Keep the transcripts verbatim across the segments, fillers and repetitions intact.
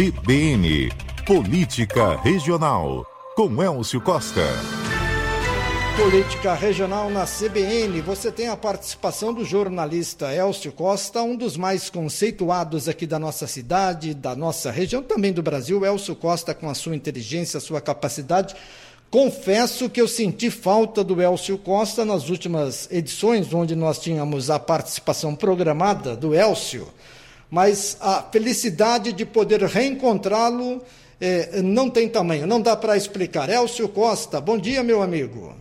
C B N, Política Regional, com Elcio Costa. Política Regional na C B N, você tem a participação do jornalista Elcio Costa, um dos mais conceituados aqui da nossa cidade, da nossa região, também do Brasil. Elcio Costa, com a sua inteligência, a sua capacidade. Confesso que eu senti falta do Elcio Costa nas últimas edições, onde nós tínhamos a participação programada do Elcio, mas a felicidade de poder reencontrá-lo eh, não tem tamanho, não dá para explicar. Elcio Costa, bom dia, meu amigo.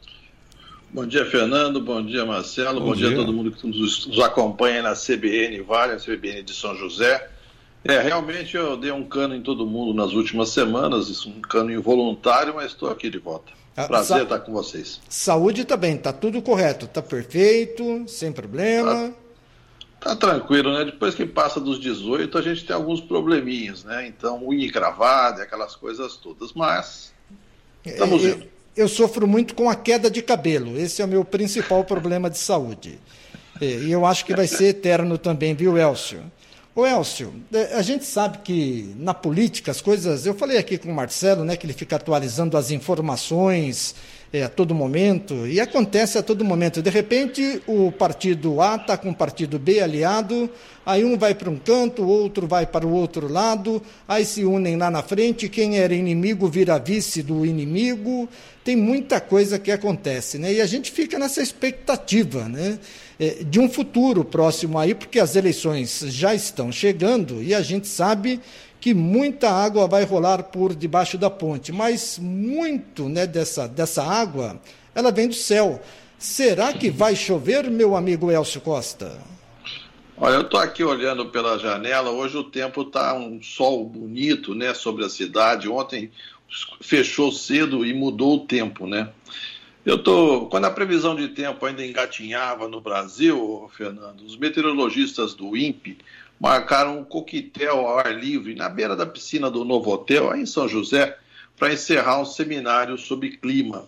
Bom dia, Fernando. Bom dia, Marcelo. Bom, Bom dia. dia a todo mundo que nos, nos acompanha na C B N Vale, na C B N de São José. É, realmente eu dei um cano em todo mundo nas últimas semanas, isso um cano involuntário, mas estou aqui de volta. Prazer Sa- estar com vocês. Saúde está bem, está tudo correto, está perfeito, sem problema. Tá, tá tranquilo, né? Depois que passa dos dezoito, a gente tem alguns probleminhas, né? Então, unha encravada, aquelas coisas todas, mas estamos é, indo. É... Eu sofro muito com a queda de cabelo. Esse é o meu principal problema de saúde. E eu acho que vai ser eterno também, viu, Elcio? Ô, Elcio, a gente sabe que na política as coisas... Eu falei aqui com o Marcelo, né, que ele fica atualizando as informações é, a todo momento, e acontece a todo momento. De repente, o partido A está com o partido B aliado, aí um vai para um canto, o outro vai para o outro lado, aí se unem lá na frente, quem era inimigo vira vice do inimigo. Tem muita coisa que acontece, né? E a gente fica nessa expectativa, né, de um futuro próximo aí, porque as eleições já estão chegando e a gente sabe que muita água vai rolar por debaixo da ponte, mas muito, né, dessa, dessa água, ela vem do céu. Será que vai chover, meu amigo Elcio Costa? Olha, eu estou aqui olhando pela janela, hoje o tempo está um sol bonito, né, sobre a cidade. Ontem fechou cedo e mudou o tempo, né? Eu tô, quando a previsão de tempo ainda engatinhava no Brasil, Fernando, os meteorologistas do INPE marcaram um coquetel ao ar livre na beira da piscina do Novo Hotel, aí em São José, para encerrar um seminário sobre clima.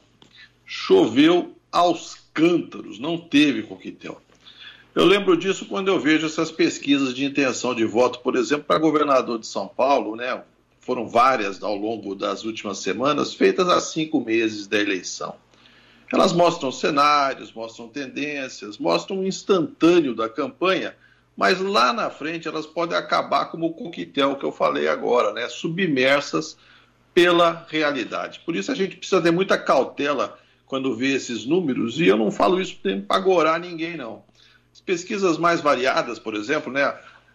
Choveu aos cântaros, não teve coquetel. Eu lembro disso quando eu vejo essas pesquisas de intenção de voto, por exemplo, para governador de São Paulo, né? Foram várias ao longo das últimas semanas, feitas há cinco meses da eleição. Elas mostram cenários, mostram tendências, mostram um instantâneo da campanha, mas lá na frente elas podem acabar como o coquetel que eu falei agora, né? Submersas pela realidade. Por isso a gente precisa ter muita cautela quando vê esses números, e eu não falo isso para agorar ninguém, não. As pesquisas mais variadas, por exemplo, né,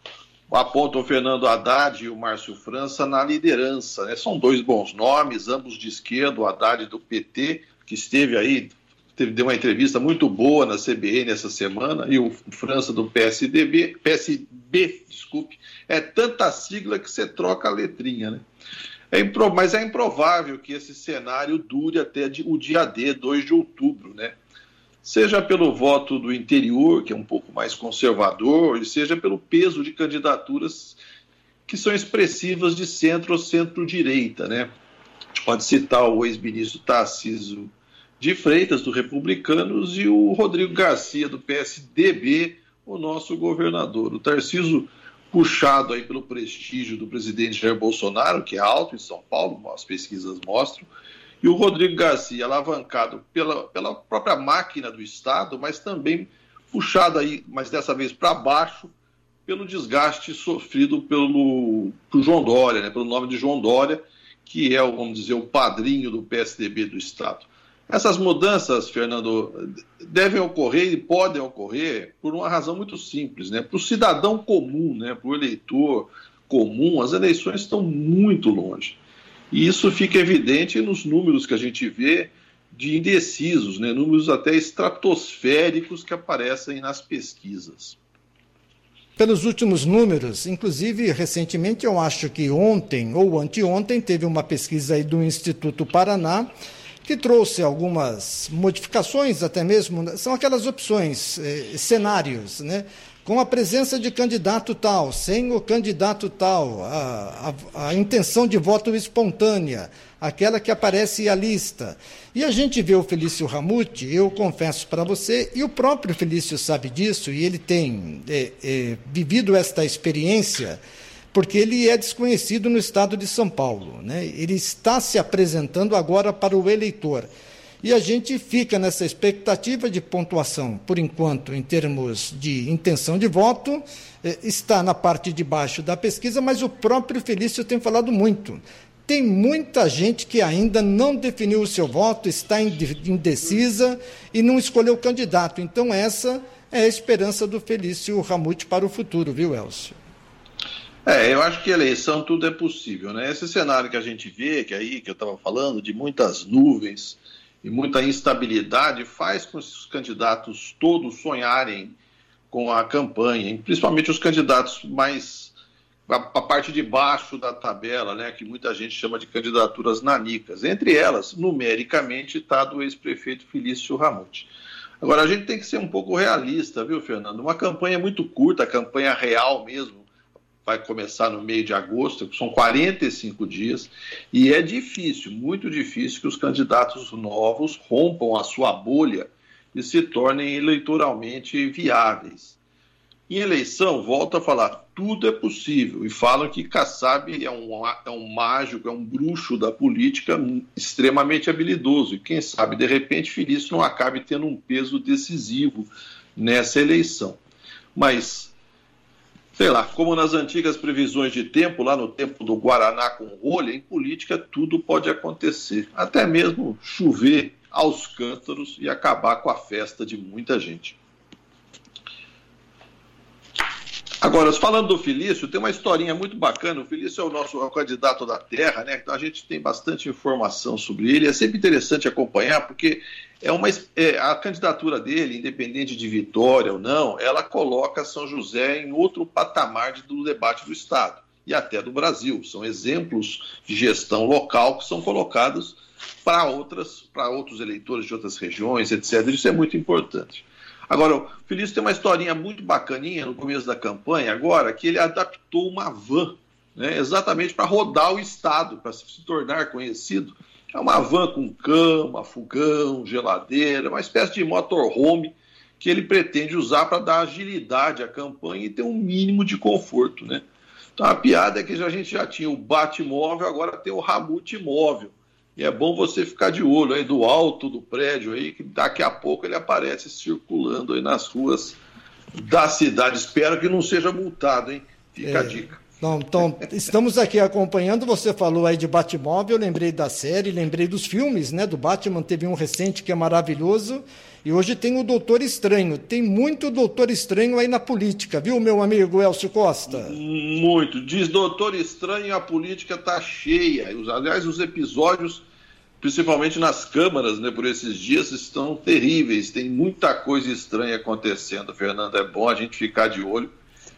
apontam o Fernando Haddad e o Márcio França na liderança, né? São dois bons nomes, ambos de esquerda, o Haddad do P T, que esteve aí, teve, deu uma entrevista muito boa na C B N essa semana, e o França do P S D B, P S B, desculpe, é tanta sigla que você troca a letrinha, né? É impro, mas é improvável que esse cenário dure até o dia D, dois de outubro, né? Seja pelo voto do interior, que é um pouco mais conservador, e seja pelo peso de candidaturas que são expressivas de centro ou centro-direita, né? A gente pode citar o ex-ministro Tarcísio de Freitas, do Republicanos, e o Rodrigo Garcia, do P S D B, o nosso governador. O Tarcísio, puxado aí pelo prestígio do presidente Jair Bolsonaro, que é alto em São Paulo, as pesquisas mostram, e o Rodrigo Garcia, alavancado pela, pela própria máquina do Estado, mas também puxado aí, mas dessa vez para baixo, pelo desgaste sofrido pelo por João Dória, né, pelo nome de João Dória, que é, vamos dizer, o padrinho do P S D B do Estado. Essas mudanças, Fernando, devem ocorrer e podem ocorrer por uma razão muito simples, né? Para o cidadão comum, né, para o eleitor comum, as eleições estão muito longe. E isso fica evidente nos números que a gente vê de indecisos, né? Números até estratosféricos que aparecem nas pesquisas. Pelos últimos números, inclusive recentemente, eu acho que ontem ou anteontem, teve uma pesquisa aí do Instituto Paraná que trouxe algumas modificações até mesmo, são aquelas opções, eh, cenários, né? Com a presença de candidato tal, sem o candidato tal, a, a, a intenção de voto espontânea, aquela que aparece à lista. E a gente vê o Felício Ramute, eu confesso para você, e o próprio Felício sabe disso, e ele tem é, é, vivido esta experiência porque ele é desconhecido no estado de São Paulo, né? Ele está se apresentando agora para o eleitor. E a gente fica nessa expectativa de pontuação, por enquanto, em termos de intenção de voto, eh, está na parte de baixo da pesquisa, mas o próprio Felício tem falado muito. Tem muita gente que ainda não definiu o seu voto, está indecisa e não escolheu o candidato. Então, essa é a esperança do Felício Ramute para o futuro, viu, Elcio? É, eu acho que eleição tudo é possível, né? Esse cenário que a gente vê, que aí que eu estava falando, de muitas nuvens e muita instabilidade, faz com que os candidatos todos sonharem com a campanha, principalmente os candidatos mais a, a parte de baixo da tabela, né, que muita gente chama de candidaturas nanicas. Entre elas, numericamente, está do ex-prefeito Felício Ramute. Agora, a gente tem que ser um pouco realista, viu, Fernando? Uma campanha muito curta, a campanha real mesmo, vai começar no meio de agosto, são quarenta e cinco dias, e é difícil, muito difícil, que os candidatos novos rompam a sua bolha e se tornem eleitoralmente viáveis. Em eleição, volto a falar, tudo é possível, e falam que Kassab é um, é um mágico, é um bruxo da política extremamente habilidoso, e quem sabe, de repente, Felício não acabe tendo um peso decisivo nessa eleição. Mas, sei lá, como nas antigas previsões de tempo, lá no tempo do Guaraná com rolha, em política tudo pode acontecer, até mesmo chover aos cântaros e acabar com a festa de muita gente. Agora, falando do Felício, tem uma historinha muito bacana. O Felício é o nosso é o candidato da terra, né? Então a gente tem bastante informação sobre ele. É sempre interessante acompanhar, porque é uma, é, a candidatura dele, independente de vitória ou não, ela coloca São José em outro patamar de, do debate do Estado e até do Brasil. São exemplos de gestão local que são colocados para outras, para outros eleitores de outras regiões, etcétera. Isso é muito importante. Agora, o Felício tem uma historinha muito bacaninha no começo da campanha, agora, que ele adaptou uma van, né, exatamente para rodar o Estado, para se tornar conhecido. É uma van com cama, fogão, geladeira, uma espécie de motorhome que ele pretende usar para dar agilidade à campanha e ter um mínimo de conforto, né? Então, a piada é que a gente já tinha o Batmóvel, agora tem o Ramute Móvel. E é bom você ficar de olho aí do alto do prédio aí, que daqui a pouco ele aparece circulando aí nas ruas da cidade. Espero que não seja multado, hein? Fica é, a dica. Não, então, estamos aqui acompanhando, você falou aí de Batmóvel, eu lembrei da série, lembrei dos filmes, né, do Batman, teve um recente que é maravilhoso, e hoje tem o Doutor Estranho. Tem muito Doutor Estranho aí na política, viu, meu amigo Elcio Costa? Muito. Diz Doutor Estranho, a política está cheia. Aliás, os episódios, principalmente nas câmaras, né, por esses dias, estão terríveis. Tem muita coisa estranha acontecendo, Fernando. É bom a gente ficar de olho,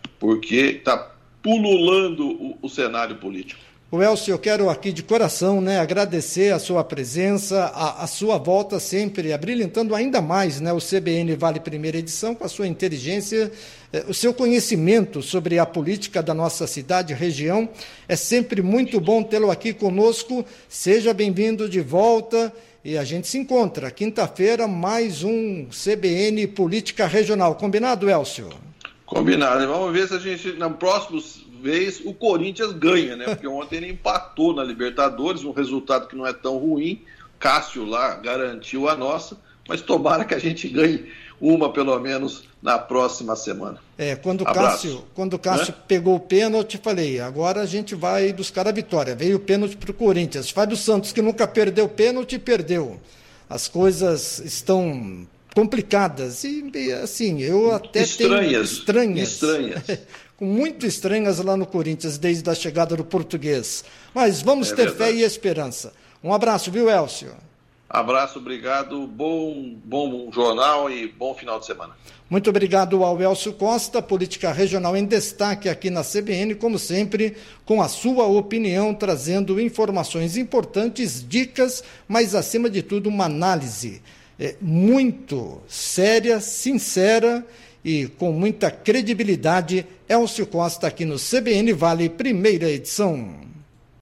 porque está pululando o, o cenário político. O Elcio, eu quero aqui de coração, né, agradecer a sua presença, a, a sua volta sempre, abrilhantando ainda mais, né, o C B N Vale Primeira Edição, com a sua inteligência, eh, o seu conhecimento sobre a política da nossa cidade e região. É sempre muito bom tê-lo aqui conosco. Seja bem-vindo de volta e a gente se encontra. Quinta-feira, mais um C B N Política Regional. Combinado, Elcio? Combinado. Vamos ver se a gente, no próximo vez, o Corinthians ganha, né? Porque ontem ele empatou na Libertadores, um resultado que não é tão ruim. Cássio lá garantiu a nossa, mas tomara que a gente ganhe uma, pelo menos, na próxima semana. É, quando o Cássio, quando o Cássio né? pegou o pênalti, falei, agora a gente vai buscar a vitória. Veio o pênalti para o Corinthians. Fábio Santos, que nunca perdeu pênalti, perdeu. As coisas estão complicadas e, assim, eu até estranhas, tenho estranhas, estranhas. muito estranhas lá no Corinthians, desde a chegada do português. Mas vamos é ter verdade. Fé e esperança. Um abraço, viu, Elcio? Abraço, obrigado, bom, bom jornal e bom final de semana. Muito obrigado ao Elcio Costa, Política Regional em Destaque aqui na C B N, como sempre, com a sua opinião, trazendo informações importantes, dicas, mas, acima de tudo, uma análise É, muito séria, sincera e com muita credibilidade. Elcio Costa aqui no C B N Vale, primeira edição.